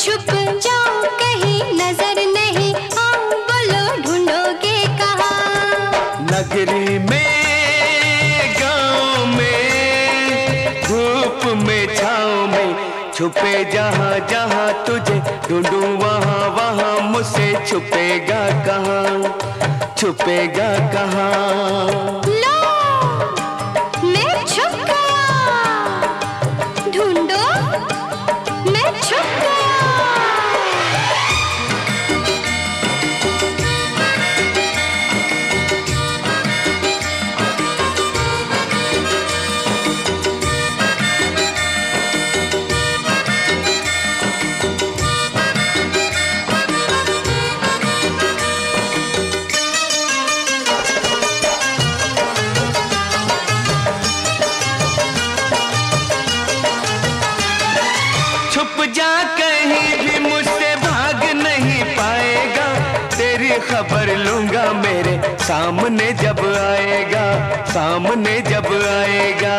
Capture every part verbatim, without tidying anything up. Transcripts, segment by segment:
छुप जाऊं कहीं नजर नहीं आऊं, बोलो ढूंढोगे कहाँ? नगरी में गांव में धूप में छाँव में छुपे जहाँ जहाँ तुझे ढूंढूं वहाँ वहाँ मुझसे छुपेगा कहाँ, छुपेगा कहाँ? जा कहीं भी मुझसे भाग नहीं पाएगा, तेरी खबर लूंगा मेरे सामने जब आएगा, सामने जब आएगा।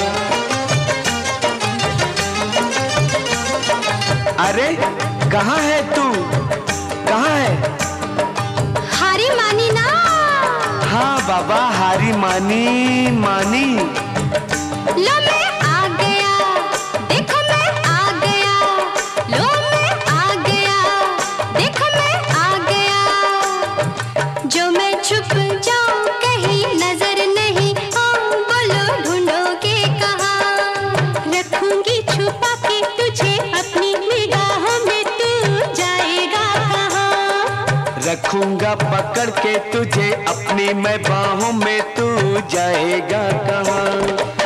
अरे कहाँ है तू, कहाँ है? हारी मानी ना? हाँ बाबा हारी मानी मानी। लो मैं आ गया, देखो मैं आ गया, लो मैं आ गया, देखो मैं आ गया। जो मैं छुप जाऊं कहीं नजर नहीं आऊं, बोलो ढूंढोगे कहाँ? रखूंगी छुपा के तुझे अपनी निगाहों में, तू जाएगा कहाँ? रखूंगा पकड़ के तुझे अपनी मैं बाहों में, तू जाएगा कहाँ?